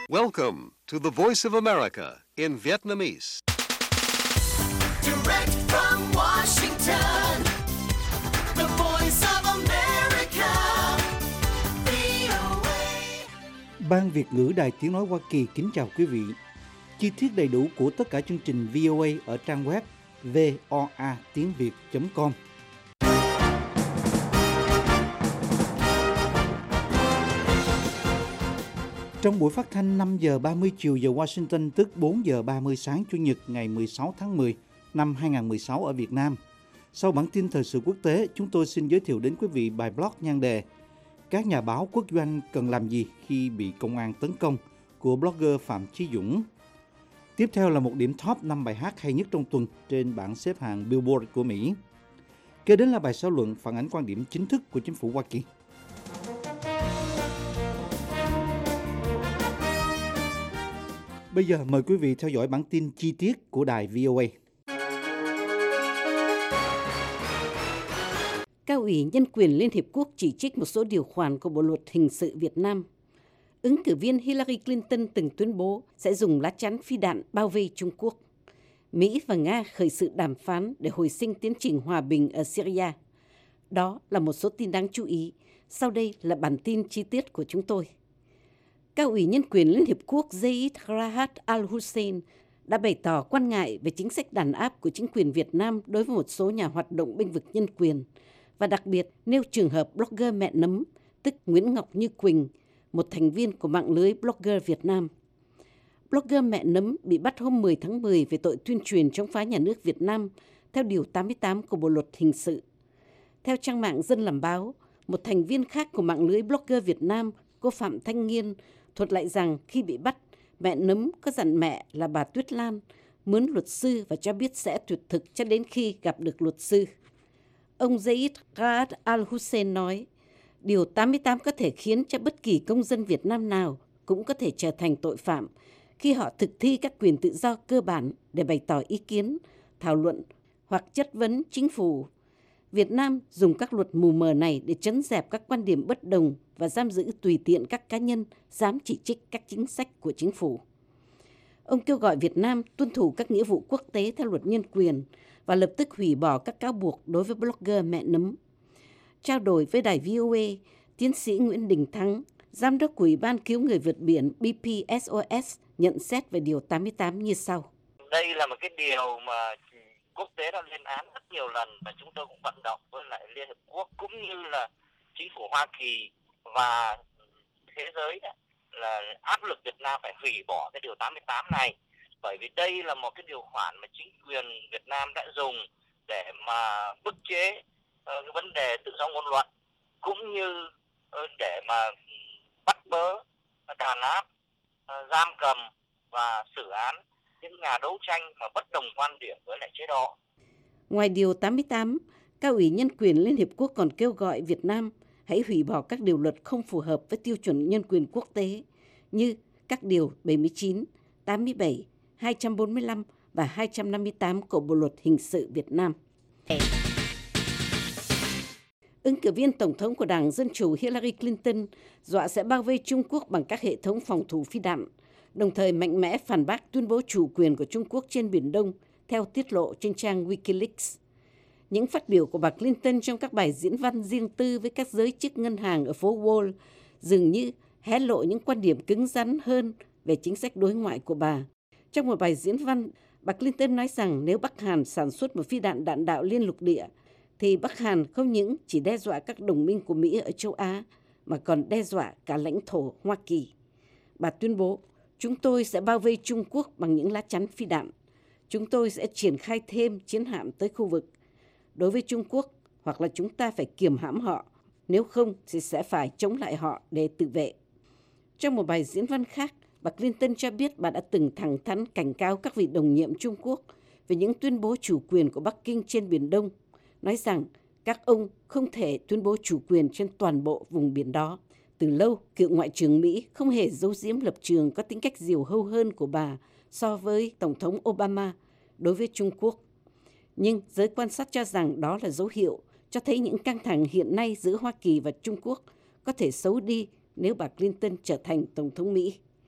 Welcome to the Voice of America in Vietnamese. Direct from Washington, the Voice of America, VOA. Ban Việt ngữ Đài Tiếng nói Hoa Kỳ kính chào quý vị. Chi tiết đầy đủ của tất cả chương trình VOA ở trang web voatiếngviet.com. Trong buổi phát thanh 5 giờ 30 chiều giờ Washington, tức 4 giờ 30 sáng Chủ nhật ngày 16 tháng 10 năm 2016 ở Việt Nam. Sau bản tin thời sự quốc tế, chúng tôi xin giới thiệu đến quý vị bài blog nhan đề Các nhà báo quốc doanh cần làm gì khi bị công an tấn công của blogger Phạm Chí Dũng. Tiếp theo là một điểm top 5 bài hát hay nhất trong tuần trên bảng xếp hạng Billboard của Mỹ. Kế đến là bài xã luận phản ánh quan điểm chính thức của chính phủ Hoa Kỳ. Bây giờ mời quý vị theo dõi bản tin chi tiết của đài VOA. Cao ủy Nhân quyền Liên Hiệp Quốc chỉ trích một số điều khoản của Bộ luật hình sự Việt Nam. Ứng cử viên Hillary Clinton từng tuyên bố sẽ dùng lá chắn phi đạn bao vây Trung Quốc. Mỹ và Nga khởi sự đàm phán để hồi sinh tiến trình hòa bình ở Syria. Đó là một số tin đáng chú ý. Sau đây là bản tin chi tiết của chúng tôi. Cao ủy Nhân quyền Liên Hiệp Quốc Zeid Raad al-Hussein đã bày tỏ quan ngại về chính sách đàn áp của chính quyền Việt Nam đối với một số nhà hoạt động bênh vực nhân quyền, và đặc biệt nêu trường hợp blogger mẹ nấm, tức Nguyễn Ngọc Như Quỳnh, một thành viên của mạng lưới blogger Việt Nam. Blogger mẹ nấm bị bắt hôm 10 tháng 10 về tội tuyên truyền chống phá nhà nước Việt Nam theo Điều 88 của Bộ luật hình sự. Theo trang mạng Dân làm báo, một thành viên khác của mạng lưới blogger Việt Nam, cô Phạm Thanh Nghiên, thuật lại rằng khi bị bắt, mẹ nấm có dặn mẹ là bà Tuyết Lan mướn luật sư và cho biết sẽ tuyệt thực cho đến khi gặp được luật sư. Ông Zeid Raad al-Hussein nói, Điều 88 có thể khiến cho bất kỳ công dân Việt Nam nào cũng có thể trở thành tội phạm khi họ thực thi các quyền tự do cơ bản để bày tỏ ý kiến, thảo luận hoặc chất vấn chính phủ. Việt Nam dùng các luật mù mờ này để trấn dẹp các quan điểm bất đồng và giam giữ tùy tiện các cá nhân dám chỉ trích các chính sách của chính phủ. Ông kêu gọi Việt Nam tuân thủ các nghĩa vụ quốc tế theo luật nhân quyền và lập tức hủy bỏ các cáo buộc đối với blogger mẹ nấm. Trao đổi với đài VOA, tiến sĩ Nguyễn Đình Thắng, giám đốc của Ủy ban cứu người vượt biển BPSOS nhận xét về Điều 88 như sau. Đây là một cái điều mà quốc tế đã lên án rất nhiều lần và chúng tôi cũng vận động với lại Liên Hợp Quốc cũng như là chính phủ Hoa Kỳ và thế giới là áp lực Việt Nam phải hủy bỏ cái Điều 88 này, bởi vì đây là một cái điều khoản mà chính quyền Việt Nam đã dùng để mà bức chế cái vấn đề tự do ngôn luận cũng như để mà bắt bớ, đàn áp, giam cầm và xử án những nhà đấu tranh mà bất đồng quan điểm với lại chế độ. Ngoài Điều 88, Cao ủy Nhân quyền Liên Hiệp Quốc còn kêu gọi Việt Nam hãy hủy bỏ các điều luật không phù hợp với tiêu chuẩn nhân quyền quốc tế như các điều 79, 87, 245 và 258 của Bộ luật hình sự Việt Nam. Ứng cử viên Tổng thống của Đảng Dân Chủ Hillary Clinton dọa sẽ bao vây Trung Quốc bằng các hệ thống phòng thủ phi đạn, đồng thời mạnh mẽ phản bác tuyên bố chủ quyền của Trung Quốc trên Biển Đông, theo tiết lộ trên trang Wikileaks. Những phát biểu của bà Clinton trong các bài diễn văn riêng tư với các giới chức ngân hàng ở phố Wall dường như hé lộ những quan điểm cứng rắn hơn về chính sách đối ngoại của bà. Trong một bài diễn văn, bà Clinton nói rằng nếu Bắc Hàn sản xuất một phi đạn đạn đạo liên lục địa, thì Bắc Hàn không những chỉ đe dọa các đồng minh của Mỹ ở châu Á, mà còn đe dọa cả lãnh thổ Hoa Kỳ. Bà tuyên bố, chúng tôi sẽ bao vây Trung Quốc bằng những lá chắn phi đạn. Chúng tôi sẽ triển khai thêm chiến hạm tới khu vực. Đối với Trung Quốc, hoặc là chúng ta phải kiềm hãm họ, nếu không thì sẽ phải chống lại họ để tự vệ. Trong một bài diễn văn khác, bà Clinton cho biết bà đã từng thẳng thắn cảnh cáo các vị đồng nhiệm Trung Quốc về những tuyên bố chủ quyền của Bắc Kinh trên Biển Đông, nói rằng các ông không thể tuyên bố chủ quyền trên toàn bộ vùng biển đó. Từ lâu, cựu Ngoại trưởng Mỹ không hề giấu giếm lập trường có tính cách diều hâu hơn của bà so với Tổng thống Obama đối với Trung Quốc. Nhưng giới quan sát cho rằng đó là dấu hiệu cho thấy những căng thẳng hiện nay giữa Hoa Kỳ và Trung Quốc có thể xấu đi nếu bà Clinton trở thành Tổng thống Mỹ.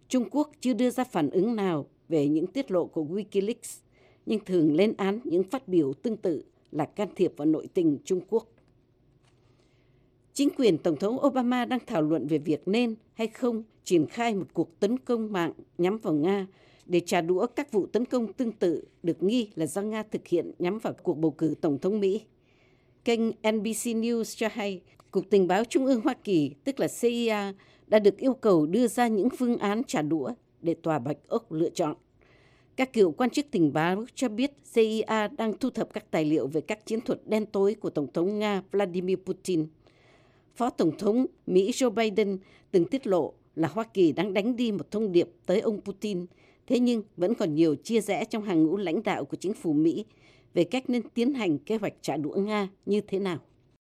Trung Quốc chưa đưa ra phản ứng nào về những tiết lộ của Wikileaks, nhưng thường lên án những phát biểu tương tự là can thiệp vào nội tình Trung Quốc. Chính quyền Tổng thống Obama đang thảo luận về việc nên hay không triển khai một cuộc tấn công mạng nhắm vào Nga để trả đũa các vụ tấn công tương tự được nghi là do Nga thực hiện nhắm vào cuộc bầu cử Tổng thống Mỹ. Kênh NBC News cho hay, Cục Tình báo Trung ương Hoa Kỳ, tức là CIA, đã được yêu cầu đưa ra những phương án trả đũa để Tòa Bạch Ốc lựa chọn. Các cựu quan chức tình báo cho biết CIA đang thu thập các tài liệu về các chiến thuật đen tối của Tổng thống Nga Vladimir Putin. Phó Tổng thống Mỹ Joe Biden từng tiết lộ là Hoa Kỳ đang đánh đi một thông điệp tới ông Putin, thế nhưng vẫn còn nhiều chia rẽ trong hàng ngũ lãnh đạo của chính phủ Mỹ về cách nên tiến hành kế hoạch trả đũa Nga như thế nào.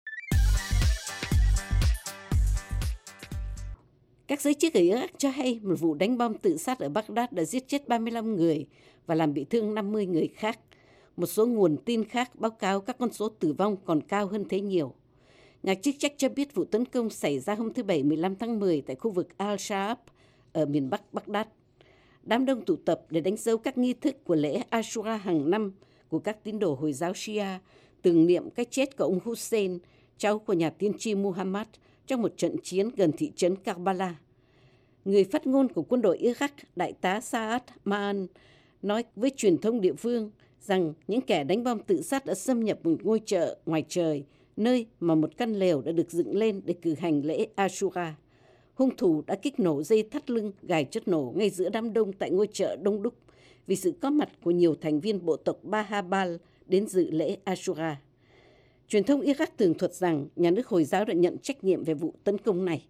Các giới chức ở Iraq cho hay một vụ đánh bom tự sát ở Baghdad đã giết chết 35 người và làm bị thương 50 người khác. Một số nguồn tin khác báo cáo các con số tử vong còn cao hơn thế nhiều. Nhà chức trách cho biết vụ tấn công xảy ra hôm thứ Bảy 15 tháng 10 tại khu vực Al-Shaab ở miền Bắc Baghdad. Đám đông tụ tập để đánh dấu các nghi thức của lễ Ashura hàng năm của các tín đồ Hồi giáo Shia, tưởng niệm cái chết của ông Hussein, cháu của nhà tiên tri Muhammad, trong một trận chiến gần thị trấn Karbala. Người phát ngôn của quân đội Iraq, Đại tá Saad Maan, nói với truyền thông địa phương rằng những kẻ đánh bom tự sát đã xâm nhập một ngôi chợ ngoài trời, nơi mà một căn lều đã được dựng lên để cử hành lễ Ashura. Hung thủ đã kích nổ dây thắt lưng gài chất nổ ngay giữa đám đông tại ngôi chợ đông đúc vì sự có mặt của nhiều thành viên bộ tộc Bahabal đến dự lễ Ashura. Truyền thông Iraq tường thuật rằng nhà nước Hồi giáo đã nhận trách nhiệm về vụ tấn công này.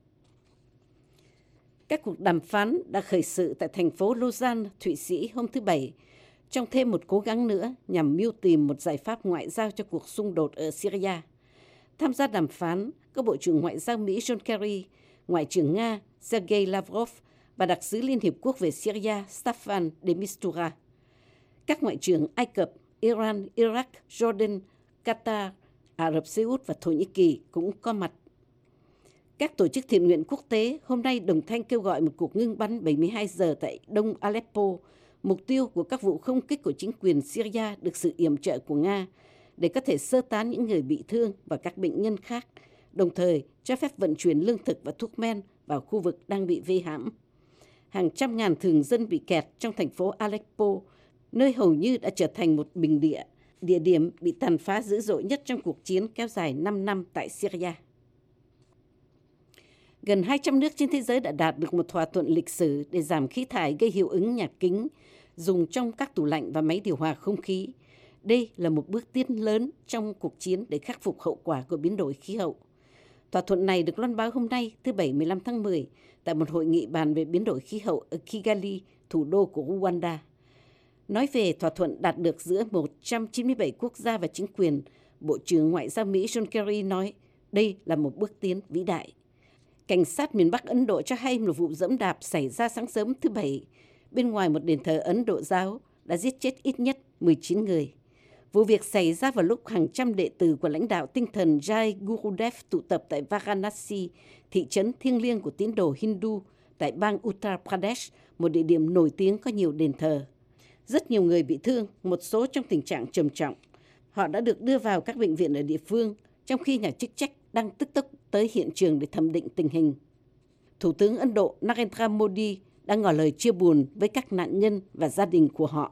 Các cuộc đàm phán đã khởi sự tại thành phố Lausanne, Thụy Sĩ hôm thứ Bảy, trong thêm một cố gắng nữa nhằm mưu tìm một giải pháp ngoại giao cho cuộc xung đột ở Syria. Tham gia đàm phán có Bộ trưởng Ngoại giao Mỹ John Kerry, Ngoại trưởng Nga Sergei Lavrov và Đặc sứ Liên Hiệp Quốc về Syria Staffan de Mistura. Các ngoại trưởng Ai Cập, Iran, Iraq, Jordan, Qatar, Ả Rập Xê Út và Thổ Nhĩ Kỳ cũng có mặt. Các tổ chức thiện nguyện quốc tế hôm nay đồng thanh kêu gọi một cuộc ngưng bắn 72 giờ tại đông Aleppo, mục tiêu của các vụ không kích của chính quyền Syria được sự yểm trợ của Nga, để có thể sơ tán những người bị thương và các bệnh nhân khác, đồng thời cho phép vận chuyển lương thực và thuốc men vào khu vực đang bị vây hãm. Hàng trăm ngàn thường dân bị kẹt trong thành phố Aleppo, nơi hầu như đã trở thành một bình địa điểm bị tàn phá dữ dội nhất trong cuộc chiến kéo dài 5 năm tại Syria. Gần 200 nước trên thế giới đã đạt được một thỏa thuận lịch sử để giảm khí thải gây hiệu ứng nhà kính dùng trong các tủ lạnh và máy điều hòa không khí. Đây là một bước tiến lớn trong cuộc chiến để khắc phục hậu quả của biến đổi khí hậu. Thỏa thuận này được loan báo hôm nay, thứ Bảy 15 tháng 10, tại một hội nghị bàn về biến đổi khí hậu ở Kigali, thủ đô của Rwanda. Nói về thỏa thuận đạt được giữa 197 quốc gia và chính quyền, Bộ trưởng Ngoại giao Mỹ John Kerry nói đây là một bước tiến vĩ đại. Cảnh sát miền Bắc Ấn Độ cho hay một vụ giẫm đạp xảy ra sáng sớm thứ Bảy bên ngoài một đền thờ Ấn Độ giáo đã giết chết ít nhất 19 người. Vụ việc xảy ra vào lúc hàng trăm đệ tử của lãnh đạo tinh thần Jai Gurudev tụ tập tại Varanasi, thị trấn thiêng liêng của tín đồ Hindu tại bang Uttar Pradesh, một địa điểm nổi tiếng có nhiều đền thờ. Rất nhiều người bị thương, một số trong tình trạng trầm trọng. Họ đã được đưa vào các bệnh viện ở địa phương, trong khi nhà chức trách đang tức tốc tới hiện trường để thẩm định tình hình. Thủ tướng Ấn Độ Narendra Modi đã ngỏ lời chia buồn với các nạn nhân và gia đình của họ.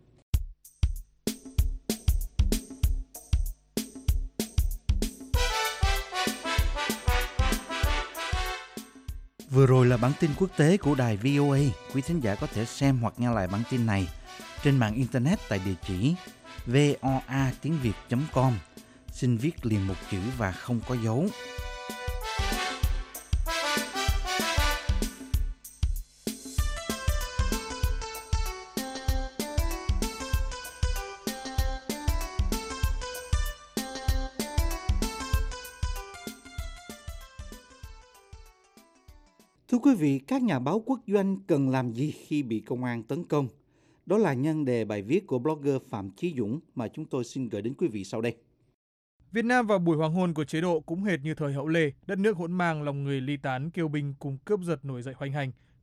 Vừa rồi là bản tin quốc tế của đài VOA. Quý thính giả có thể xem hoặc nghe lại bản tin này trên mạng Internet tại địa chỉ voa.tiếng.com. Xin viết liền một chữ và không có dấu. Thưa quý vị, các nhà báo quốc doanh cần làm gì khi bị công an tấn công? Đó là nhan đề bài viết của blogger Phạm Chí Dũng mà chúng tôi xin gửi đến quý vị sau đây. Việt Nam vào buổi hoàng hôn của chế độ cũng hệt như thời Hậu Lê, đất nước hỗn mang lòng người ly tán, kiêu binh cùng cướp giật nổi dậy hoành hành.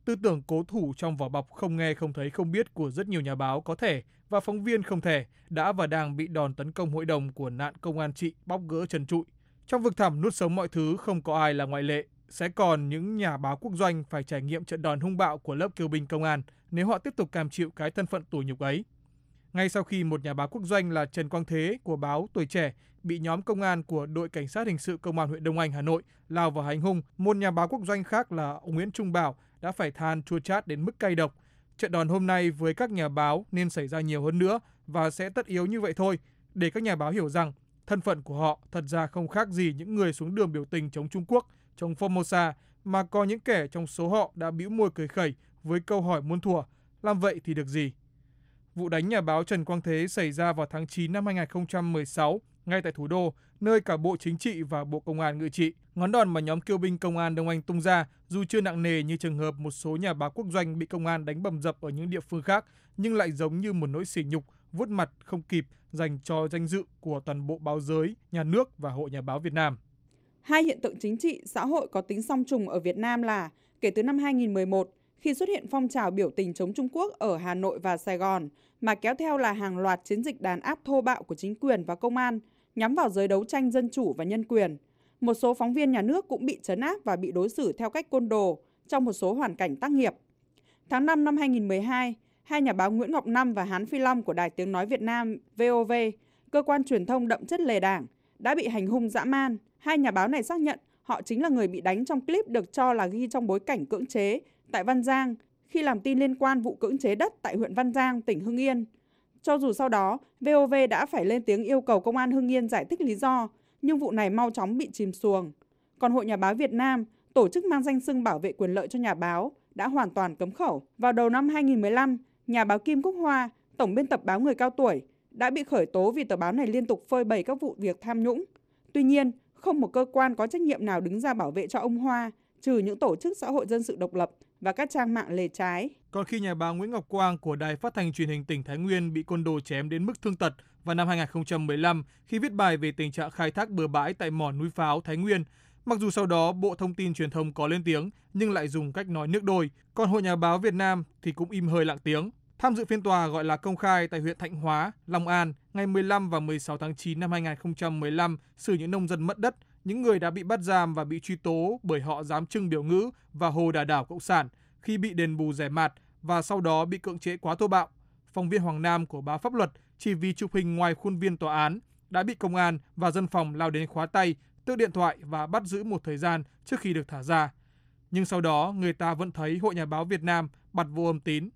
tư tưởng cố thủ trong vỏ bọc không nghe không thấy không biết của rất nhiều nhà báo có thể và phóng viên không thể đã và đang bị đòn tấn công hội đồng của nạn công an trị bóc gỡ trần trụi. Trong vực thẳm nuốt sống mọi thứ không có ai là ngoại lệ. Sẽ còn những nhà báo quốc doanh phải trải nghiệm trận đòn hung bạo của lớp kiêu binh công an nếu họ tiếp tục cam chịu cái thân phận tủi nhục ấy. Ngay sau khi một nhà báo quốc doanh là Trần Quang Thế của báo Tuổi Trẻ bị nhóm công an của đội cảnh sát hình sự công an huyện Đông Anh, Hà Nội lao vào hành hung, một nhà báo quốc doanh khác là ông Nguyễn Trung Bảo đã phải than chua chát đến mức cay độc. Trận đòn hôm nay với các nhà báo nên xảy ra nhiều hơn nữa và sẽ tất yếu như vậy thôi, để các nhà báo hiểu rằng thân phận của họ thật ra không khác gì những người xuống đường biểu tình chống Trung Quốc, chống Formosa, mà có những kẻ trong số họ đã bĩu môi cười khẩy với câu hỏi muôn thuở, làm vậy thì được gì? Vụ đánh nhà báo Trần Quang Thế xảy ra vào tháng 9 năm 2016, ngay tại thủ đô, nơi cả Bộ Chính trị và Bộ Công an ngự trị. Ngón đòn mà nhóm kiêu binh công an Đông Anh tung ra dù chưa nặng nề như trường hợp một số nhà báo quốc doanh bị công an đánh bầm dập ở những địa phương khác, nhưng lại giống như một nỗi sỉ nhục, vuốt mặt không kịp dành cho danh dự của toàn bộ báo giới, nhà nước và Hội Nhà báo Việt Nam. Hai hiện tượng chính trị, xã hội có tính song trùng ở Việt Nam là kể từ năm 2011, khi xuất hiện phong trào biểu tình chống Trung Quốc ở Hà Nội và Sài Gòn, mà kéo theo là hàng loạt chiến dịch đàn áp thô bạo của chính quyền và công an nhắm vào giới đấu tranh dân chủ và nhân quyền. Một số phóng viên nhà nước cũng bị trấn áp và bị đối xử theo cách côn đồ trong một số hoàn cảnh tác nghiệp. Tháng 5 năm 2012, hai nhà báo Nguyễn Ngọc Năm và Hán Phi Long của Đài Tiếng Nói Việt Nam VOV, cơ quan truyền thông đậm chất lề đảng, đã bị hành hung dã man. Hai nhà báo này xác nhận họ chính là người bị đánh trong clip được cho là ghi trong bối cảnh cưỡng chế tại Văn Giang khi làm tin liên quan vụ cưỡng chế đất tại huyện Văn Giang, tỉnh Hưng Yên. Cho dù sau đó, VOV đã phải lên tiếng yêu cầu công an Hưng Yên giải thích lý do, nhưng vụ này mau chóng bị chìm xuồng. Còn Hội Nhà báo Việt Nam, tổ chức mang danh xưng bảo vệ quyền lợi cho nhà báo, đã hoàn toàn cấm khẩu. Vào đầu năm 2015, nhà báo Kim Cúc Hoa, tổng biên tập báo Người Cao Tuổi, đã bị khởi tố vì tờ báo này liên tục phơi bày các vụ việc tham nhũng. Tuy nhiên, không một cơ quan có trách nhiệm nào đứng ra bảo vệ cho ông Hoa, trừ những tổ chức xã hội dân sự độc lập và các trang mạng lề trái. Còn khi nhà báo Nguyễn Ngọc Quang của Đài Phát thanh Truyền hình tỉnh Thái Nguyên bị côn đồ chém đến mức thương tật vào năm 2015 khi viết bài về tình trạng khai thác bừa bãi tại mỏ núi Pháo, Thái Nguyên, mặc dù sau đó Bộ Thông tin Truyền thông có lên tiếng nhưng lại dùng cách nói nước đôi, còn Hội Nhà báo Việt Nam thì cũng im hơi lặng tiếng. Tham dự phiên tòa gọi là công khai tại huyện Thạnh Hóa, Long An ngày 15 và 16 tháng 9 năm 2015 xử những nông dân mất đất, những người đã bị bắt giam và bị truy tố bởi họ dám trưng biểu ngữ và hồ đả đảo Cộng sản khi bị đền bù rẻ mạt và sau đó bị cưỡng chế quá thô bạo. Phóng viên Hoàng Nam của báo Pháp Luật chỉ vì chụp hình ngoài khuôn viên tòa án đã bị công an và dân phòng lao đến khóa tay, tước điện thoại và bắt giữ một thời gian trước khi được thả ra. Nhưng sau đó người ta vẫn thấy Hội Nhà báo Việt Nam bặt vô âm tín.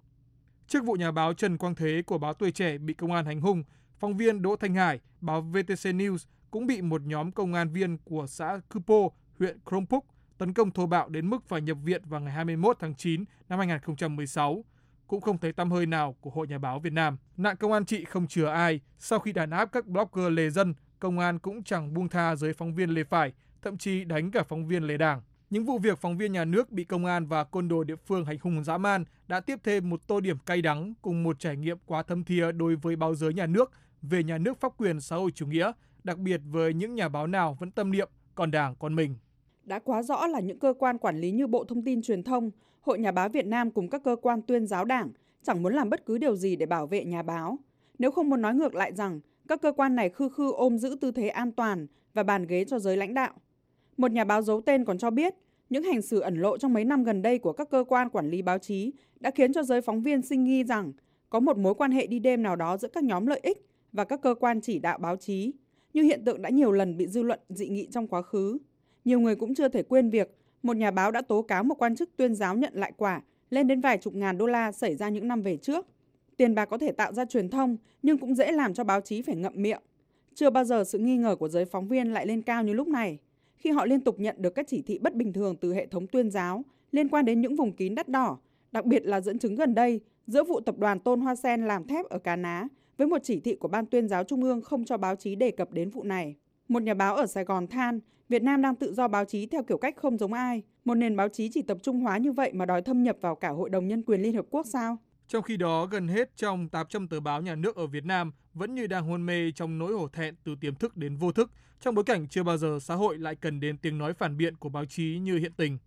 Trước vụ nhà báo Trần Quang Thế của báo Tuổi Trẻ bị công an hành hung, phóng viên Đỗ Thanh Hải, báo VTC News cũng bị một nhóm công an viên của xã Cư Po, huyện Krông Phúc tấn công thô bạo đến mức phải nhập viện vào ngày 21 tháng 9 năm 2016. Cũng không thấy tăm hơi nào của Hội Nhà báo Việt Nam. Nạn công an trị không chừa ai, sau khi đàn áp các blogger lề dân, công an cũng chẳng buông tha giới phóng viên lề phải, thậm chí đánh cả phóng viên lề đảng. Những vụ việc phóng viên nhà nước bị công an và côn đồ địa phương hành hung dã man đã tiếp thêm một tô điểm cay đắng cùng một trải nghiệm quá thâm thía đối với báo giới nhà nước về nhà nước pháp quyền xã hội chủ nghĩa, đặc biệt với những nhà báo nào vẫn tâm niệm còn Đảng còn mình. Đã quá rõ là những cơ quan quản lý như Bộ Thông tin Truyền thông, Hội Nhà báo Việt Nam cùng các cơ quan tuyên giáo Đảng chẳng muốn làm bất cứ điều gì để bảo vệ nhà báo. Nếu không muốn nói ngược lại rằng các cơ quan này khư khư ôm giữ tư thế an toàn và bàn ghế cho giới lãnh đạo. Một nhà báo giấu tên còn cho biết, những hành xử ẩn lộ trong mấy năm gần đây của các cơ quan quản lý báo chí đã khiến cho giới phóng viên sinh nghi rằng có một mối quan hệ đi đêm nào đó giữa các nhóm lợi ích và các cơ quan chỉ đạo báo chí, như hiện tượng đã nhiều lần bị dư luận dị nghị trong quá khứ. Nhiều người cũng chưa thể quên việc một nhà báo đã tố cáo một quan chức tuyên giáo nhận lại quả lên đến vài chục ngàn đô la xảy ra những năm về trước. Tiền bạc có thể tạo ra truyền thông nhưng cũng dễ làm cho báo chí phải ngậm miệng. Chưa bao giờ sự nghi ngờ của giới phóng viên lại lên cao như lúc này, khi họ liên tục nhận được các chỉ thị bất bình thường từ hệ thống tuyên giáo liên quan đến những vùng kín đắt đỏ, đặc biệt là dẫn chứng gần đây giữa vụ tập đoàn Tôn Hoa Sen làm thép ở Cà Ná với một chỉ thị của Ban Tuyên giáo Trung ương không cho báo chí đề cập đến vụ này. Một nhà báo ở Sài Gòn than, Việt Nam đang tự do báo chí theo kiểu cách không giống ai. Một nền báo chí chỉ tập trung hóa như vậy mà đòi thâm nhập vào cả Hội đồng Nhân quyền Liên Hợp Quốc sao? Trong khi đó, gần hết trong 800 tờ báo nhà nước ở Việt Nam vẫn như đang hôn mê trong nỗi hổ thẹn từ tiềm thức đến vô thức, trong bối cảnh chưa bao giờ xã hội lại cần đến tiếng nói phản biện của báo chí như hiện tình.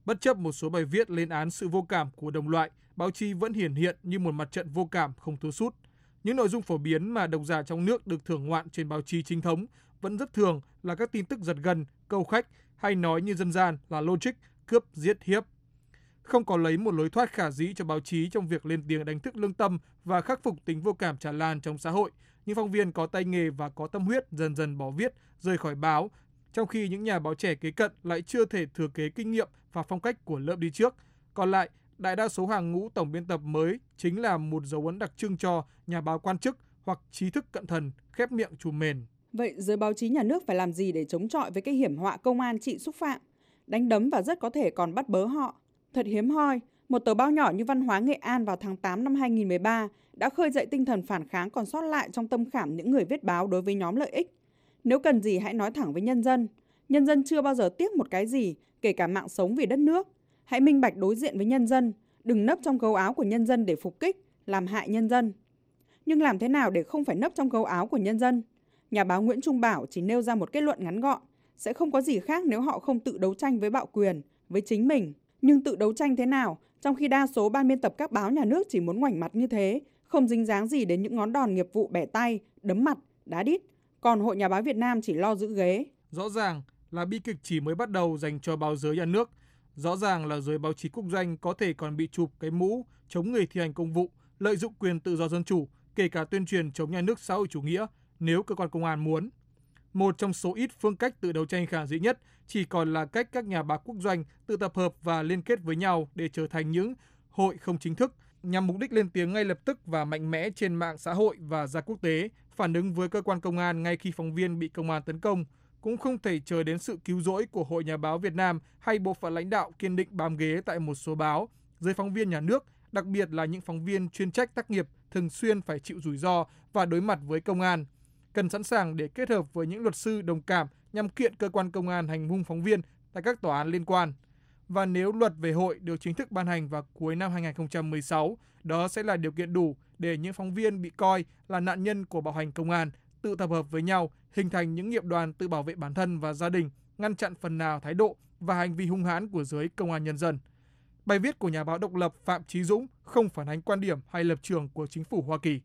Bất chấp một số bài viết lên án sự vô cảm của đồng loại, báo chí vẫn hiển hiện như một mặt trận vô cảm không thua sút. Những nội dung phổ biến mà độc giả trong nước được thưởng ngoạn trên báo chí chính thống vẫn rất thường là các tin tức giật gân, câu khách hay nói như dân gian là logic, cướp, giết, hiếp. Không có lấy một lối thoát khả dĩ cho báo chí trong việc lên tiếng đánh thức lương tâm và khắc phục tính vô cảm tràn lan trong xã hội, những phóng viên có tay nghề và có tâm huyết dần dần bỏ viết, rời khỏi báo, trong khi những nhà báo trẻ kế cận lại chưa thể thừa kế kinh nghiệm và phong cách của lớp đi trước. Còn lại, đại đa số hàng ngũ tổng biên tập mới chính là một dấu ấn đặc trưng cho nhà báo quan chức hoặc trí thức cận thần, khép miệng trùm mền. Vậy giới báo chí nhà nước phải làm gì để chống chọi với cái hiểm họa công an trị xúc phạm, đánh đấm và rất có thể còn bắt bớ họ? Thật hiếm hoi, một tờ báo nhỏ như Văn hóa Nghệ An vào tháng 8 năm 2013 đã khơi dậy tinh thần phản kháng còn sót lại trong tâm khảm những người viết báo đối với nhóm lợi ích. Nếu cần gì hãy nói thẳng với nhân dân. Nhân dân chưa bao giờ tiếc một cái gì, kể cả mạng sống vì đất nước. Hãy minh bạch đối diện với nhân dân, đừng nấp trong gấu áo của nhân dân để phục kích, làm hại nhân dân. Nhưng làm thế nào để không phải nấp trong gấu áo của nhân dân? Nhà báo Nguyễn Trung Bảo chỉ nêu ra một kết luận ngắn gọn, sẽ không có gì khác nếu họ không tự đấu tranh với bạo quyền, với chính mình. Nhưng tự đấu tranh thế nào, trong khi đa số ban biên tập các báo nhà nước chỉ muốn ngoảnh mặt như thế, không dính dáng gì đến những ngón đòn nghiệp vụ bẻ tay, đấm mặt, đá đít. Còn Hội Nhà báo Việt Nam chỉ lo giữ ghế. Rõ ràng là bi kịch chỉ mới bắt đầu dành cho báo giới nhà nước. Rõ ràng là giới báo chí quốc doanh có thể còn bị chụp cái mũ chống người thi hành công vụ, lợi dụng quyền tự do dân chủ, kể cả tuyên truyền chống nhà nước xã hội chủ nghĩa nếu cơ quan công an muốn. Một trong số ít phương cách tự đấu tranh khả dĩ nhất chỉ còn là cách các nhà báo quốc doanh tự tập hợp và liên kết với nhau để trở thành những hội không chính thức, nhằm mục đích lên tiếng ngay lập tức và mạnh mẽ trên mạng xã hội và ra quốc tế, phản ứng với cơ quan công an ngay khi phóng viên bị công an tấn công. Cũng không thể chờ đến sự cứu rỗi của Hội Nhà báo Việt Nam hay bộ phận lãnh đạo kiên định bám ghế tại một số báo. Giới phóng viên nhà nước, đặc biệt là những phóng viên chuyên trách tác nghiệp, thường xuyên phải chịu rủi ro và đối mặt với công an. Cần sẵn sàng để kết hợp với những luật sư đồng cảm nhằm kiện cơ quan công an hành hung phóng viên tại các tòa án liên quan. Và nếu luật về hội được chính thức ban hành vào cuối năm 2016, đó sẽ là điều kiện đủ để những phóng viên bị coi là nạn nhân của bạo hành công an tự tập hợp với nhau, hình thành những nghiệp đoàn tự bảo vệ bản thân và gia đình, ngăn chặn phần nào thái độ và hành vi hung hãn của giới công an nhân dân. Bài viết của nhà báo độc lập Phạm Chí Dũng không phản ánh quan điểm hay lập trường của chính phủ Hoa Kỳ.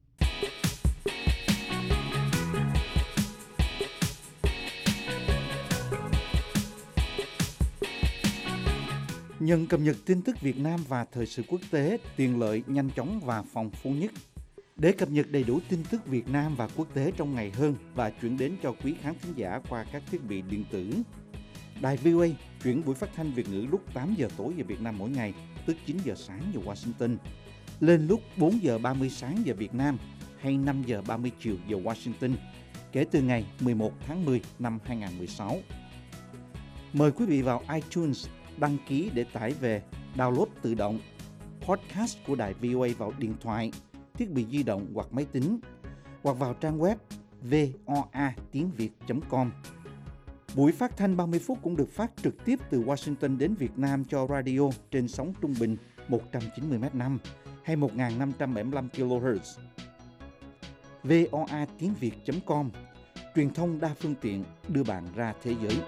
Nhận cập nhật tin tức Việt Nam và thời sự quốc tế, tiện lợi, nhanh chóng và phong phú nhất. Để cập nhật đầy đủ tin tức Việt Nam và quốc tế trong ngày hơn và chuyển đến cho quý khán thính giả qua các thiết bị điện tử, Đài VOA chuyển buổi phát thanh Việt ngữ lúc 8 giờ tối giờ Việt Nam mỗi ngày, tức 9 giờ sáng giờ Washington, lên lúc 4 giờ 30 sáng giờ Việt Nam hay 5 giờ 30 chiều giờ Washington, kể từ ngày 11 tháng 10 năm 2016. Mời quý vị vào iTunes đăng ký để tải về, download tự động podcast của Đài VOA vào điện thoại, thiết bị di động hoặc máy tính, hoặc vào trang web voatiếngviet.com. Buổi phát thanh 30 phút cũng được phát trực tiếp từ Washington đến Việt Nam cho radio trên sóng trung bình 190 MHz hay 1575 kHz. voatiếngviet.com, truyền thông đa phương tiện đưa bạn ra thế giới.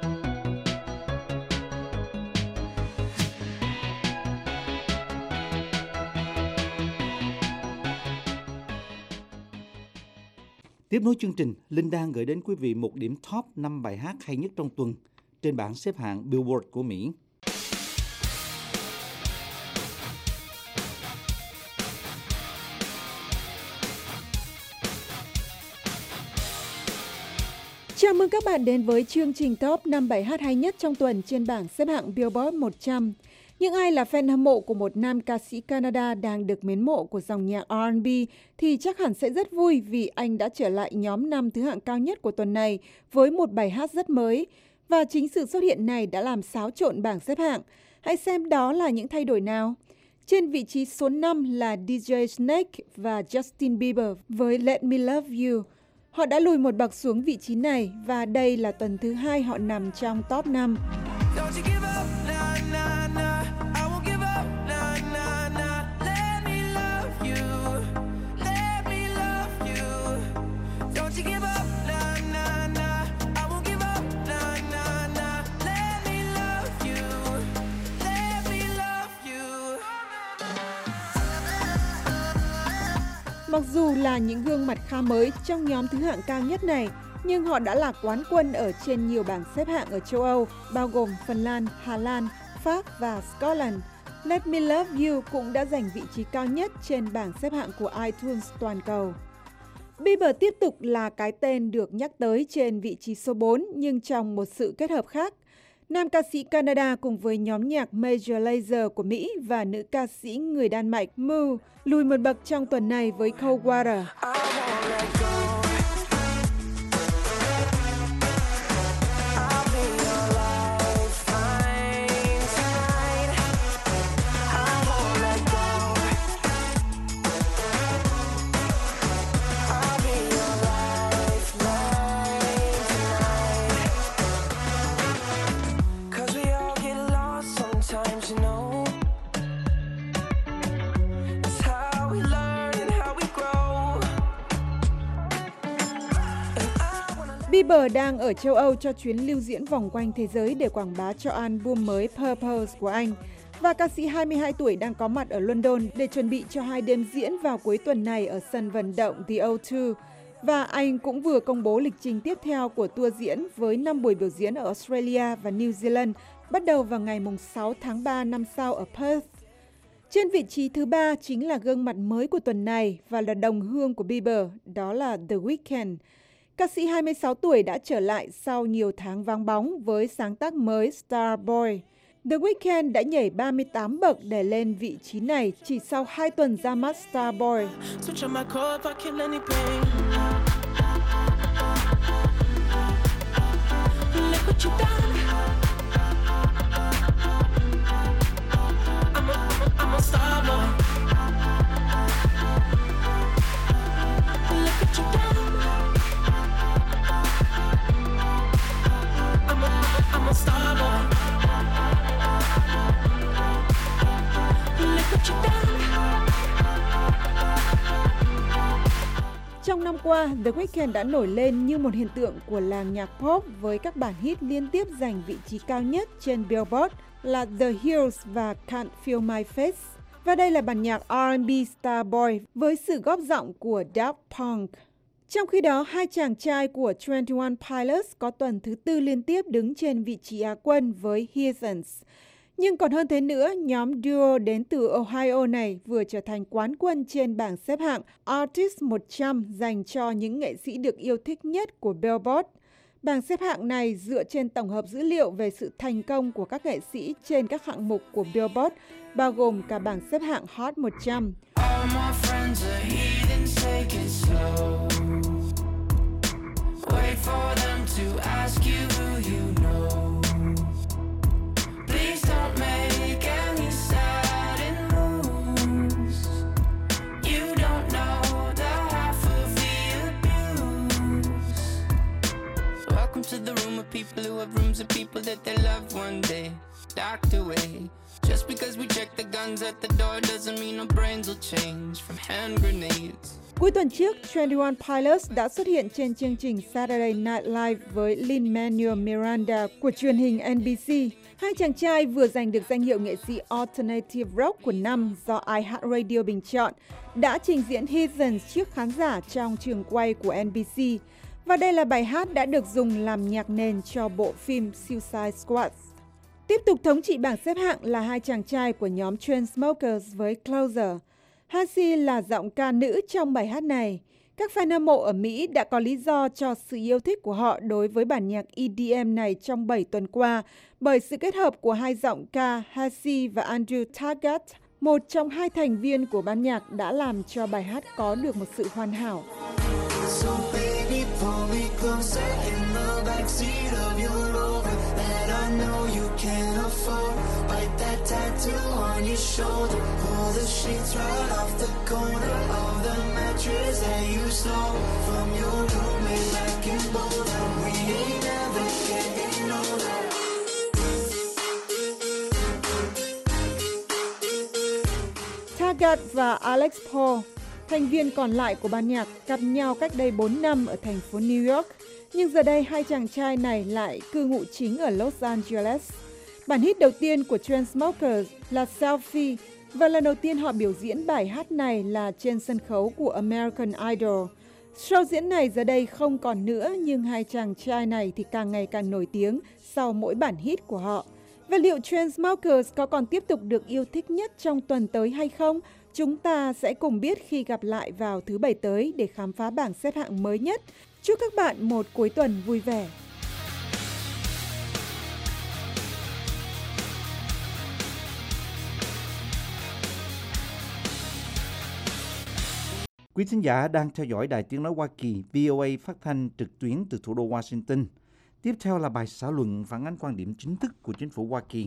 Tiếp nối chương trình, Linh đang gửi đến quý vị một điểm top 5 bài hát hay nhất trong tuần trên bảng xếp hạng Billboard của Mỹ. Chào mừng các bạn đến với chương trình top 5 bài hát hay nhất trong tuần trên bảng xếp hạng Billboard 100. Những ai là fan hâm mộ của một nam ca sĩ Canada đang được mến mộ của dòng nhạc R&B thì chắc hẳn sẽ rất vui vì anh đã trở lại nhóm 5 thứ hạng cao nhất của tuần này với một bài hát rất mới. Và chính sự xuất hiện này đã làm xáo trộn bảng xếp hạng. Hãy xem đó là những thay đổi nào. Trên vị trí số 5 là DJ Snake và Justin Bieber với Let Me Love You. Họ đã lùi một bậc xuống vị trí này và đây là tuần thứ 2 họ nằm trong top 5. Mặc dù là những gương mặt khá mới trong nhóm thứ hạng cao nhất này, nhưng họ đã là quán quân ở trên nhiều bảng xếp hạng ở châu Âu, bao gồm Phần Lan, Hà Lan, Pháp và Scotland. Let Me Love You cũng đã giành vị trí cao nhất trên bảng xếp hạng của iTunes toàn cầu. Bieber tiếp tục là cái tên được nhắc tới trên vị trí số 4, nhưng trong một sự kết hợp khác. Nam ca sĩ Canada cùng với nhóm nhạc Major Lazer của Mỹ và nữ ca sĩ người Đan Mạch Moo lùi một bậc trong tuần này với Cold Water. Bieber đang ở châu Âu cho chuyến lưu diễn vòng quanh thế giới để quảng bá cho album mới Purpose của anh. Và ca sĩ 22 tuổi đang có mặt ở London để chuẩn bị cho 2 đêm diễn vào cuối tuần này ở sân vận động The O2. Và anh cũng vừa công bố lịch trình tiếp theo của tour diễn với 5 buổi biểu diễn ở Australia và New Zealand, bắt đầu vào ngày 6 tháng 3 năm sau ở Perth. Trên vị trí thứ 3 chính là gương mặt mới của tuần này và là đồng hương của Bieber, đó là The Weeknd. Ca sĩ 26 tuổi đã trở lại sau nhiều tháng vắng bóng với sáng tác mới Starboy. The Weeknd đã nhảy 38 bậc để lên vị trí này chỉ sau 2 tuần ra mắt Starboy. Trong năm qua, The Weeknd đã nổi lên như một hiện tượng của làng nhạc pop với các bản hit liên tiếp giành vị trí cao nhất trên Billboard là The Hills và Can't Feel My Face. Và đây là bản nhạc R&B Starboy với sự góp giọng của Daft Punk. Trong khi đó, 2 chàng trai của 21 Pilots có tuần thứ 4 liên tiếp đứng trên vị trí Á quân với Heathens. Nhưng còn hơn thế nữa, nhóm duo đến từ Ohio này vừa trở thành quán quân trên bảng xếp hạng Artist 100 dành cho những nghệ sĩ được yêu thích nhất của Billboard. Bảng xếp hạng này dựa trên tổng hợp dữ liệu về sự thành công của các nghệ sĩ trên các hạng mục của Billboard, bao gồm cả bảng xếp hạng Hot 100. To the room of people who have rooms of people that they love one day docked away. Just because we check the guns at the door doesn't mean our brains will change from hand grenades. Cuối tuần trước, 21 Pilots đã xuất hiện trên chương trình Saturday Night Live với Lin-Manuel Miranda của truyền hình NBC. 2 chàng trai vừa giành được danh hiệu nghệ sĩ Alternative Rock của năm do iHeartRadio bình chọn, đã trình diễn Heathens trước khán giả trong trường quay của NBC. Và đây là bài hát đã được dùng làm nhạc nền cho bộ phim Suicide Squad. Tiếp tục thống trị bảng xếp hạng là 2 chàng trai của nhóm Chainsmokers với Closer. Halsey là giọng ca nữ trong bài hát này. Các fan hâm mộ ở Mỹ đã có lý do cho sự yêu thích của họ đối với bản nhạc EDM này trong 7 tuần qua bởi sự kết hợp của 2 giọng ca Halsey và Andrew Taggart, một trong 2 thành viên của ban nhạc đã làm cho bài hát có được một sự hoàn hảo. Pull me closer in the backseat of your Rover that I know you can't afford. Bite that tattoo on your shoulder. Pull the sheets right off the corner of the mattress that you stole from your roommate back in Boulder. We ain't never getting older. Taggart và Alex Paul, thành viên còn lại của ban nhạc, gặp nhau cách đây 4 năm ở thành phố New York, nhưng giờ đây 2 chàng trai này lại cư ngụ chính ở Los Angeles. Bản hit đầu tiên của Chainsmokers là Selfie Và lần đầu tiên họ biểu diễn bài hát này là trên sân khấu của American Idol. Show diễn này giờ đây không còn nữa, nhưng hai chàng trai này thì càng ngày càng nổi tiếng sau mỗi bản hit của họ. Và liệu Chainsmokers có còn tiếp tục được yêu thích nhất trong tuần tới hay không? Chúng ta sẽ cùng biết khi gặp lại vào thứ Bảy tới để khám phá bảng xếp hạng mới nhất. Chúc các bạn một cuối tuần vui vẻ. Quý thính giả đang theo dõi Đài Tiếng Nói Hoa Kỳ VOA phát thanh trực tuyến từ thủ đô Washington. Tiếp theo là bài xã luận phản ánh quan điểm chính thức của chính phủ Hoa Kỳ.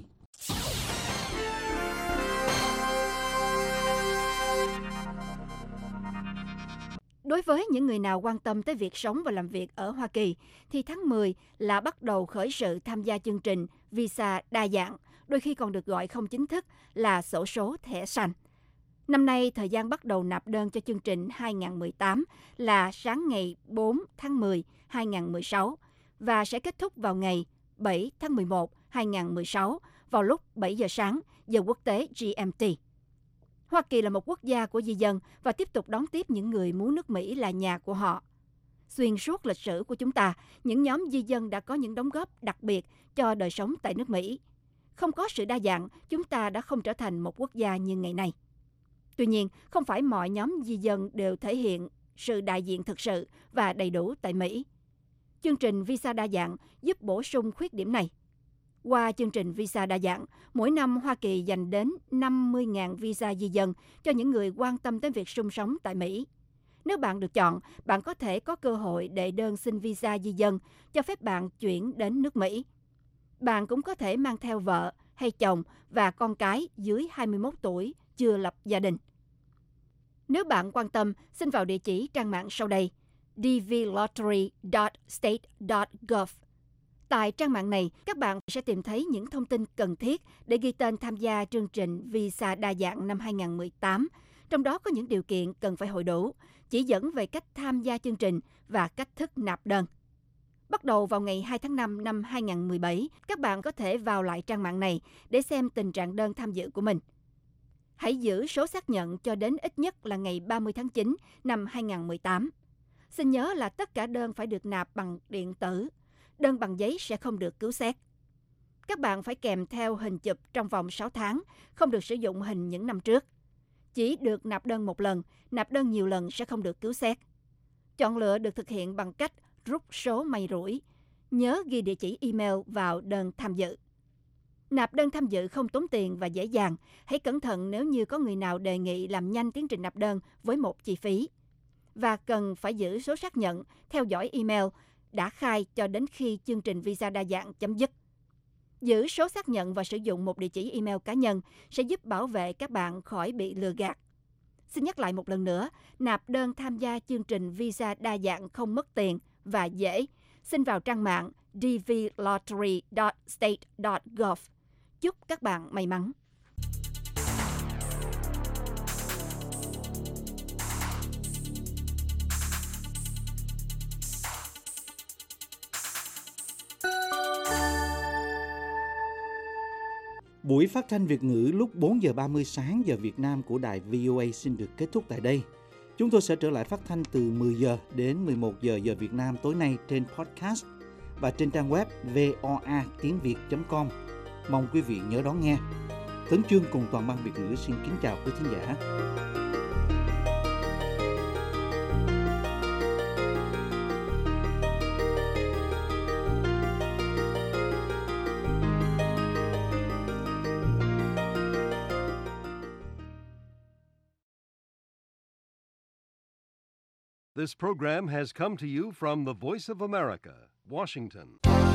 Đối với những người nào quan tâm tới việc sống và làm việc ở Hoa Kỳ, thì tháng 10 là bắt đầu khởi sự tham gia chương trình visa đa dạng, đôi khi còn được gọi không chính thức là xổ số thẻ xanh. Năm nay, thời gian bắt đầu nạp đơn cho chương trình 2018 là sáng ngày 4 tháng 10, 2016 và sẽ kết thúc vào ngày 7 tháng 11, 2016 vào lúc 7 giờ sáng, giờ quốc tế GMT. Hoa Kỳ là một quốc gia của di dân và tiếp tục đón tiếp những người muốn nước Mỹ là nhà của họ. Xuyên suốt lịch sử của chúng ta, những nhóm di dân đã có những đóng góp đặc biệt cho đời sống tại nước Mỹ. Không có sự đa dạng, chúng ta đã không trở thành một quốc gia như ngày nay. Tuy nhiên, không phải mọi nhóm di dân đều thể hiện sự đại diện thực sự và đầy đủ tại Mỹ. Chương trình visa đa dạng giúp bổ sung khuyết điểm này. Qua chương trình visa đa dạng, mỗi năm Hoa Kỳ dành đến 50.000 visa di dân cho những người quan tâm đến việc sinh sống tại Mỹ. Nếu bạn được chọn, bạn có thể có cơ hội đệ đơn xin visa di dân cho phép bạn chuyển đến nước Mỹ. Bạn cũng có thể mang theo vợ hay chồng và con cái dưới 21 tuổi chưa lập gia đình. Nếu bạn quan tâm, xin vào địa chỉ trang mạng sau đây: dvlottery.state.gov. Tại trang mạng này, các bạn sẽ tìm thấy những thông tin cần thiết để ghi tên tham gia chương trình visa đa dạng năm 2018. Trong đó có những điều kiện cần phải hội đủ, chỉ dẫn về cách tham gia chương trình và cách thức nạp đơn. Bắt đầu vào ngày 2 tháng 5 năm 2017, các bạn có thể vào lại trang mạng này để xem tình trạng đơn tham dự của mình. Hãy giữ số xác nhận cho đến ít nhất là ngày 30 tháng 9 năm 2018. Xin nhớ là tất cả đơn phải được nạp bằng điện tử. Đơn bằng giấy sẽ không được cứu xét. Các bạn phải kèm theo hình chụp trong vòng 6 tháng, không được sử dụng hình những năm trước. Chỉ được nạp đơn một lần, nạp đơn nhiều lần sẽ không được cứu xét. Chọn lựa được thực hiện bằng cách rút số may rủi. Nhớ ghi địa chỉ email vào đơn tham dự. Nạp đơn tham dự không tốn tiền và dễ dàng. Hãy cẩn thận nếu như có người nào đề nghị làm nhanh tiến trình nạp đơn với một chi phí. Và cần phải giữ số xác nhận, theo dõi email đã khai cho đến khi chương trình visa đa dạng chấm dứt. Giữ số xác nhận và sử dụng một địa chỉ email cá nhân sẽ giúp bảo vệ các bạn khỏi bị lừa gạt. Xin nhắc lại một lần nữa, nạp đơn tham gia chương trình visa đa dạng không mất tiền và dễ. Xin vào trang mạng dvlottery.state.gov. Chúc các bạn may mắn. Buổi phát thanh Việt ngữ lúc 4 giờ 30 sáng giờ Việt Nam của đài VOA xin được kết thúc tại đây. Chúng tôi sẽ trở lại phát thanh từ 10 giờ đến 11 giờ giờ Việt Nam tối nay trên podcast và trên trang web voatiengviet.com. Mong quý vị nhớ đón nghe. Tấn Chương cùng toàn ban Việt ngữ xin kính chào quý thính giả. This program has come to you from the Voice of America, Washington.